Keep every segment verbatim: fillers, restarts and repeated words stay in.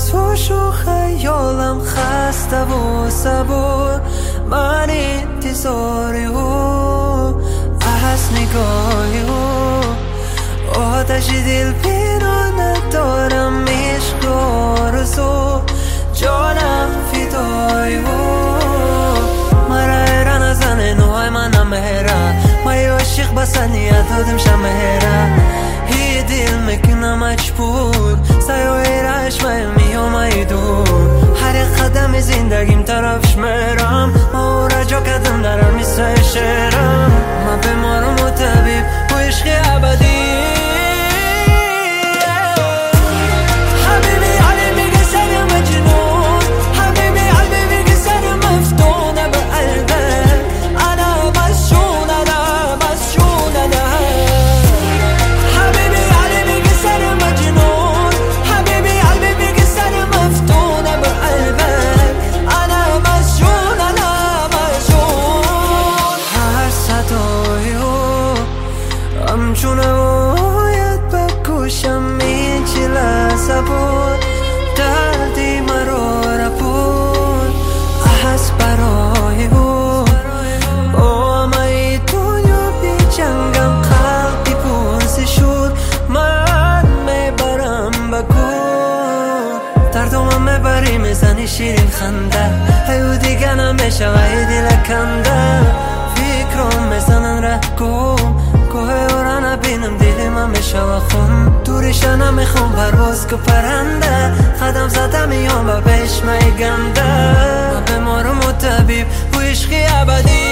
هوش و خیالم خسته و صبور، من انتظاری و از نگاهی و آتش دل پیرانه دارم، عشق آرزو جانم فدای و مرا ایران از نوع منم مهرا، ما عاشق بسنیت دادم شمهرا، هی دل میکنم مجبور سایه راش میامه دور، هر قدم زندگیم طرفش میرم، ما را جا کردم درم مثل شعرم، من بیمارم و طبیب و عشق ابدی. همچون باید بکشم این چه لحظه بود، دردی مرا را بود از برای بود، با همه دنیا بی جنگم قلبی پرسی شد، من میبرم بگو دردم میبری میزنی شیرین خنده، ایو دیگه نمیشه و ای دل کنده، فکرم میزنن ره گم کوه را نبینم دل من میشه و خون، دورش نمیخوام پرواز که پرنده، قدم زدم میام و بهش میگنده، من بیمارم و طبیب و عشق ابدی.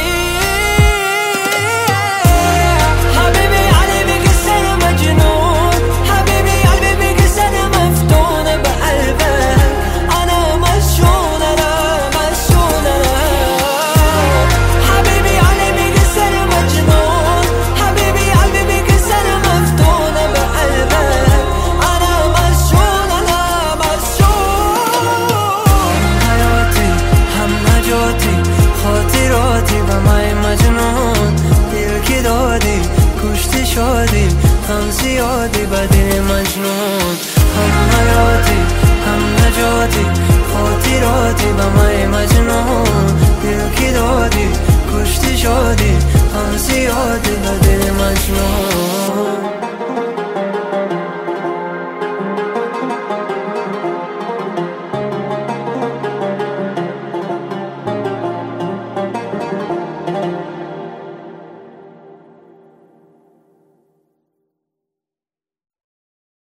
خاطراتی و مای مجنون دل که دادی کشتی شدی، هم زیادی با دل مجنون، هم حیاتی هم نجاتی، خاطراتی و مای مجنون دل که دادی کشتی شدی، هم زیادی با دل مجنون.